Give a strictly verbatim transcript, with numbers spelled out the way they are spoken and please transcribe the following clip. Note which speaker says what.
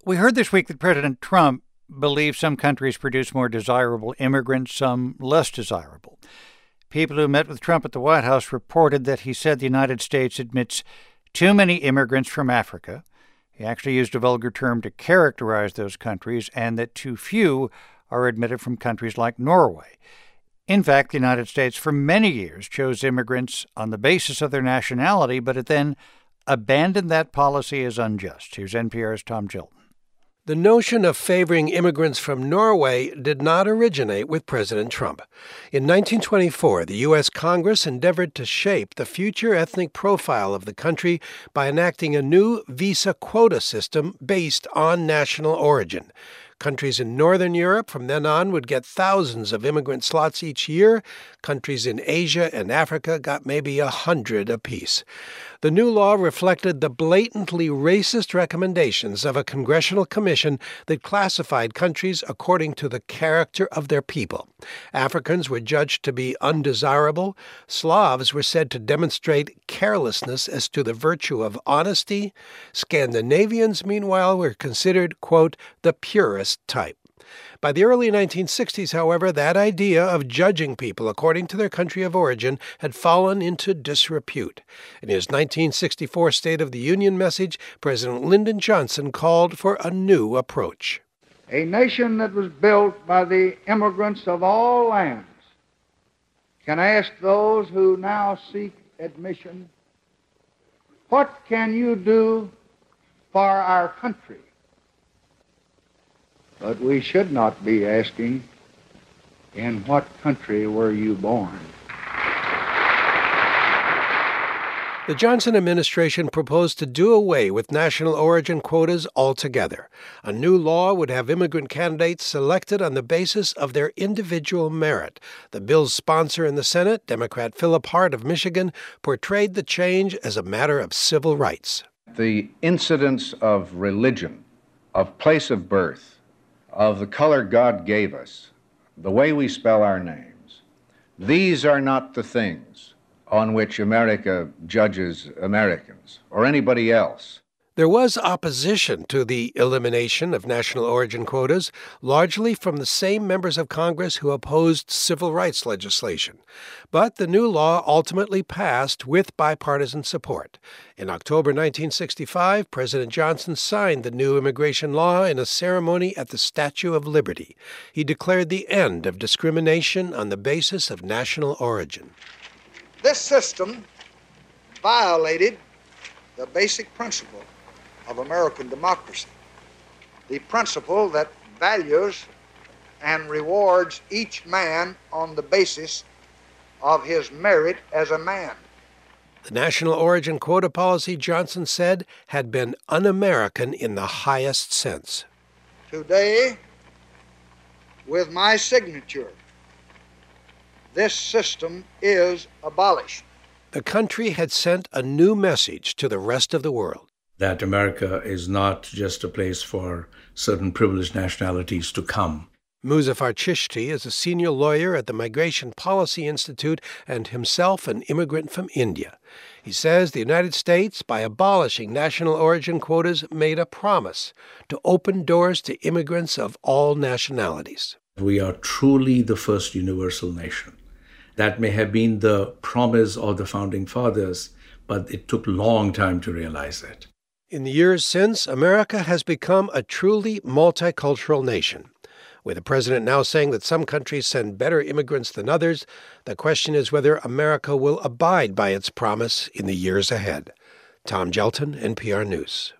Speaker 1: We heard this week that President Trump believes some countries produce more desirable immigrants, some less desirable. People who met with Trump at the White House reported that he said the United States admits too many immigrants from Africa. He actually used a vulgar term to characterize those countries, and that too few are admitted from countries like Norway. In fact, the United States for many years chose immigrants on the basis of their nationality, but it then abandoned that policy as unjust. Here's N P R's Tom Gilton.
Speaker 2: The notion of favoring immigrants from Norway did not originate with President Trump. In nineteen twenty-four, the U S Congress endeavored to shape the future ethnic profile of the country by enacting a new visa quota system based on national origin. Countries in Northern Europe from then on would get thousands of immigrant slots each year. Countries in Asia and Africa got maybe a hundred apiece. The new law reflected the blatantly racist recommendations of a congressional commission that classified countries according to the character of their people. Africans were judged to be undesirable. Slavs were said to demonstrate carelessness as to the virtue of honesty. Scandinavians, meanwhile, were considered, quote, the purest type. By the early nineteen sixties, however, that idea of judging people according to their country of origin had fallen into disrepute. In his nineteen sixty-four State of the Union message, President Lyndon Johnson called for a new approach.
Speaker 3: A nation that was built by the immigrants of all lands can ask those who now seek admission, what can you do for our country? But we should not be asking, in what country were you born?
Speaker 2: The Johnson administration proposed to do away with national origin quotas altogether. A new law would have immigrant candidates selected on the basis of their individual merit. The bill's sponsor in the Senate, Democrat Philip Hart of Michigan, portrayed the change as a matter of civil rights.
Speaker 4: The incidence of religion, of place of birth, of the color God gave us, the way we spell our names, these are not the things on which America judges Americans or anybody else.
Speaker 2: There was opposition to the elimination of national origin quotas, largely from the same members of Congress who opposed civil rights legislation. But the new law ultimately passed with bipartisan support. In October nineteen sixty-five, President Johnson signed the new immigration law in a ceremony at the Statue of Liberty. He declared the end of discrimination on the basis of national origin.
Speaker 3: This system violated the basic principle of American democracy, the principle that values and rewards each man on the basis of his merit as a man.
Speaker 2: The national origin quota policy, Johnson said, had been un-American in the highest sense.
Speaker 3: Today, with my signature, this system is abolished.
Speaker 2: The country had sent a new message to the rest of the world.
Speaker 5: That America is not just a place for certain privileged nationalities to come.
Speaker 2: Muzaffar Chishti is a senior lawyer at the Migration Policy Institute and himself an immigrant from India. He says the United States, by abolishing national origin quotas, made a promise to open doors to immigrants of all nationalities.
Speaker 5: We are truly the first universal nation. That may have been the promise of the Founding Fathers, but it took a long time to realize it.
Speaker 2: In the years since, America has become a truly multicultural nation. With the president now saying that some countries send better immigrants than others, the question is whether America will abide by its promise in the years ahead. Tom Gilton, N P R News.